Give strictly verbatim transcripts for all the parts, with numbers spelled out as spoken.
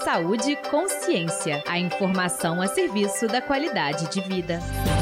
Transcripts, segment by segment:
Saúde e consciência. A informação a serviço da qualidade de vida.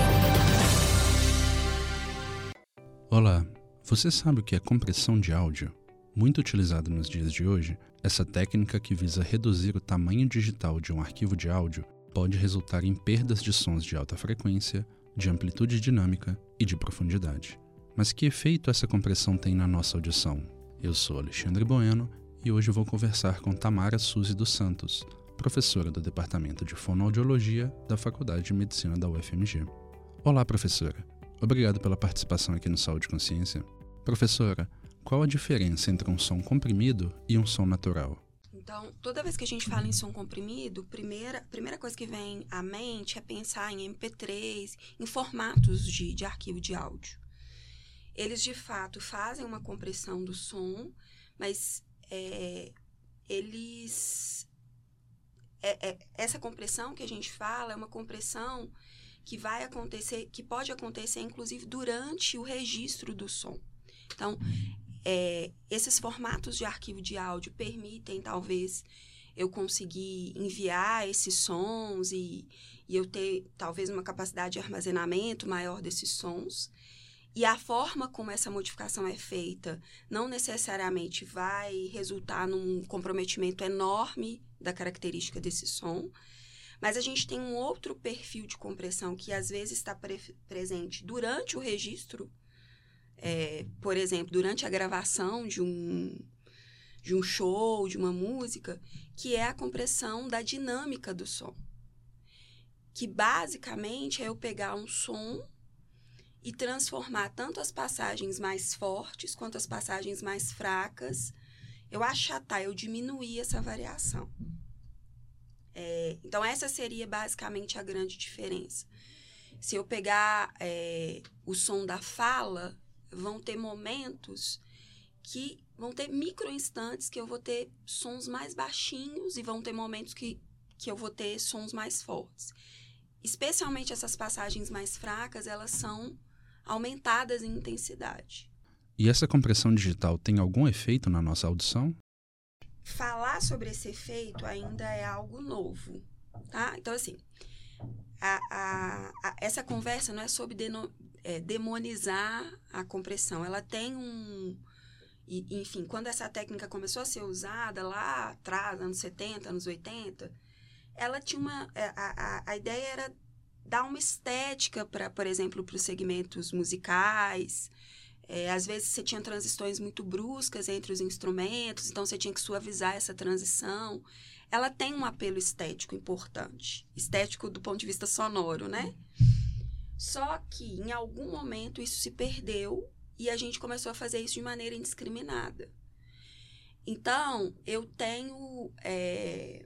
Olá, você sabe o que é compressão de áudio? Muito utilizada nos dias de hoje, essa técnica que visa reduzir o tamanho digital de um arquivo de áudio pode resultar em perdas de sons de alta frequência, de amplitude dinâmica e de profundidade. Mas que efeito essa compressão tem na nossa audição? Eu sou Alexandre Bueno e hoje vou conversar com Tamara Suzy dos Santos, professora do Departamento de Fonoaudiologia da Faculdade de Medicina da U F M G. Olá, professora. Obrigado pela participação aqui no Saúde e Consciência. Professora, qual a diferença entre um som comprimido e um som natural? Então, toda vez que a gente fala em som comprimido, primeira, primeira coisa que vem à mente é pensar em M P três, em formatos de, de arquivo de áudio. Eles, de fato, fazem uma compressão do som, mas é, eles... É, é, essa compressão que a gente fala é uma compressão que vai acontecer, que pode acontecer, inclusive, durante o registro do som. Então, é, esses formatos de arquivo de áudio permitem, talvez, eu conseguir enviar esses sons e, e eu ter, talvez, uma capacidade de armazenamento maior desses sons. E a forma como essa modificação é feita não necessariamente vai resultar num comprometimento enorme da característica desse som, mas a gente tem um outro perfil de compressão que às vezes está pre- presente durante o registro, é, por exemplo, durante a gravação de um, de um show, de uma música, que é a compressão da dinâmica do som. Que basicamente é eu pegar um som e transformar tanto as passagens mais fortes quanto as passagens mais fracas, eu achatar, eu diminuir essa variação. É, então, essa seria basicamente a grande diferença. Se eu pegar é, o som da fala, vão ter momentos que vão ter microinstantes que eu vou ter sons mais baixinhos e vão ter momentos que, que eu vou ter sons mais fortes. Especialmente essas passagens mais fracas, elas são aumentadas em intensidade. E essa compressão digital tem algum efeito na nossa audição? Falar sobre esse efeito ainda é algo novo, tá? Então, assim, a, a, a, essa conversa não é sobre deno, é, demonizar a compressão. Ela tem um... E, enfim, quando essa técnica começou a ser usada lá atrás, anos setenta, anos oitenta, ela tinha uma... A, a, a ideia era dar uma estética, para, por exemplo, para os segmentos musicais. É, às vezes você tinha transições muito bruscas entre os instrumentos, então você tinha que suavizar essa transição. Ela tem um apelo estético importante, estético do ponto de vista sonoro, né? Só que, em algum momento, isso se perdeu e a gente começou a fazer isso de maneira indiscriminada. Então, eu tenho... É...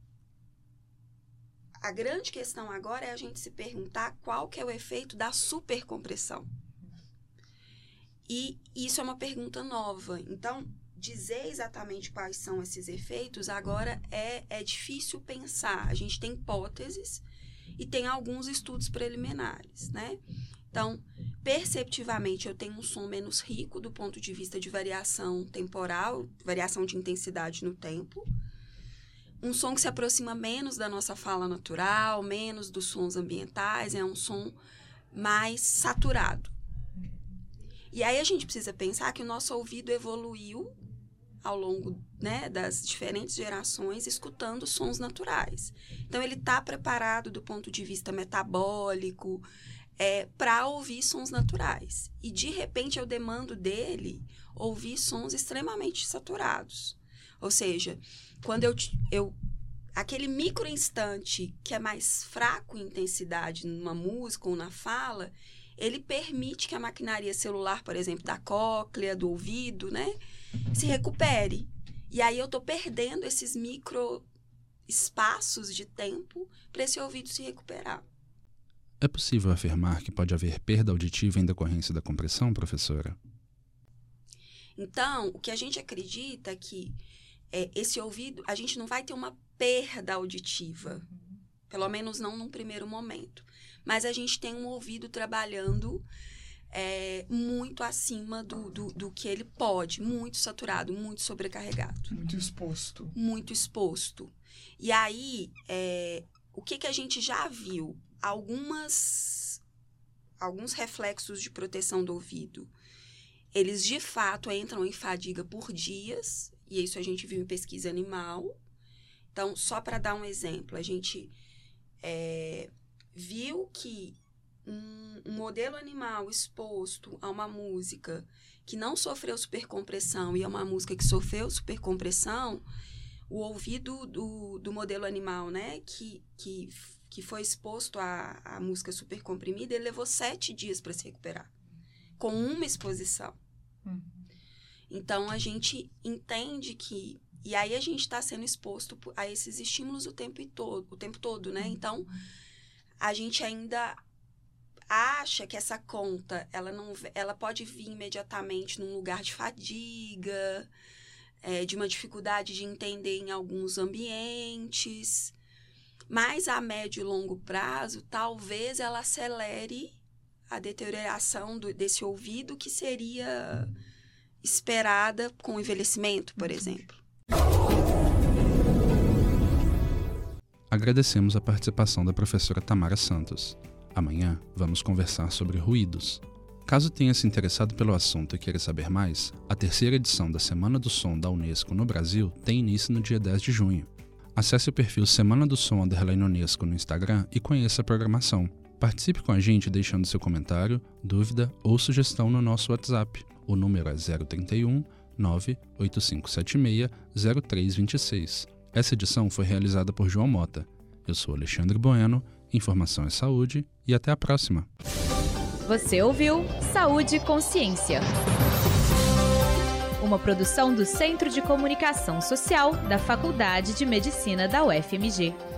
A grande questão agora é a gente se perguntar qual que é o efeito da supercompressão. E isso é uma pergunta nova. Então, dizer exatamente quais são esses efeitos agora é, é difícil pensar. A gente tem hipóteses e tem alguns estudos preliminares, né? Então, perceptivamente, eu tenho um som menos rico do ponto de vista de variação temporal, variação de intensidade no tempo. Um som que se aproxima menos da nossa fala natural, menos dos sons ambientais, é um som mais saturado. E aí a gente precisa pensar que o nosso ouvido evoluiu ao longo, né, das diferentes gerações, escutando sons naturais. Então, ele está preparado do ponto de vista metabólico é, para ouvir sons naturais. E, de repente, eu demando dele ouvir sons extremamente saturados. Ou seja, quando eu, eu aquele microinstante que é mais fraco em intensidade numa música ou na fala, ele permite que a maquinaria celular, por exemplo, da cóclea, do ouvido, né, se recupere. E aí eu estou perdendo esses micro espaços de tempo para esse ouvido se recuperar. É possível afirmar que pode haver perda auditiva em decorrência da compressão, professora? Então, o que a gente acredita é que é, esse ouvido, a gente não vai ter uma perda auditiva, pelo menos não num primeiro momento. Mas a gente tem um ouvido trabalhando é, muito acima do, do, do que ele pode, muito saturado, muito sobrecarregado. Muito exposto. Muito exposto. E aí, é, o que, que a gente já viu? Algumas, alguns reflexos de proteção do ouvido. Eles, de fato, entram em fadiga por dias, e isso a gente viu em pesquisa animal. Então, só para dar um exemplo, a gente é, viu que um, um modelo animal exposto a uma música que não sofreu supercompressão e a uma música que sofreu supercompressão, o ouvido do, do modelo animal, né, que, que, que foi exposto à, à música supercomprimida, ele levou sete dias para se recuperar, com uma exposição. Uhum. Então, a gente entende que... E aí, a gente está sendo exposto a esses estímulos o tempo todo, o tempo todo, né? Então, a gente ainda acha que essa conta, ela, não, ela pode vir imediatamente num lugar de fadiga, é, de uma dificuldade de entender em alguns ambientes. Mas, a médio e longo prazo, talvez ela acelere a deterioração do, desse ouvido que seria esperada com o envelhecimento, por exemplo. Agradecemos a participação da professora Tamara Santos. Amanhã vamos conversar sobre ruídos. Caso tenha se interessado pelo assunto e queira saber mais, a terceira edição da Semana do Som da Unesco no Brasil tem início no dia dez de junho. Acesse o perfil Semana do Som underline Unesco no Instagram e conheça a programação. Participe com a gente deixando seu comentário, dúvida ou sugestão no nosso WhatsApp. O número é zero trinta e um, nove oito cinco sete seis, zero três dois seis. Essa edição foi realizada por João Mota. Eu sou Alexandre Bueno, informação é saúde e até a próxima. Você ouviu Saúde e Consciência. Uma produção do Centro de Comunicação Social da Faculdade de Medicina da U F M G.